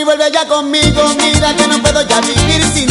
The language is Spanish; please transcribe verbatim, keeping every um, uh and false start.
Mami, vuelve ya conmigo, mira que no puedo ya vivir sin